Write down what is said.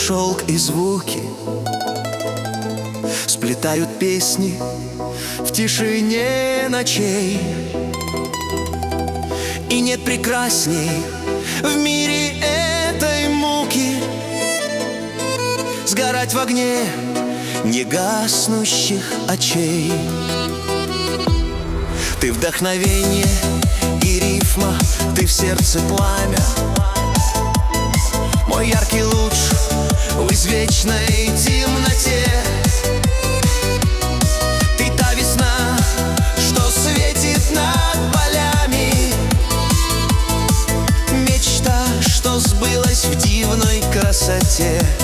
шелк и звуки сплетают песни в тишине ночей. И нет прекрасней в мире этой муки сгорать в огне негаснущих очей. Ты вдохновение и рифма, ты в сердце пламя, мой яркий луч в извечной темноте. Ты та весна, что светит над полями, мечта, что сбылась в дивной красоте.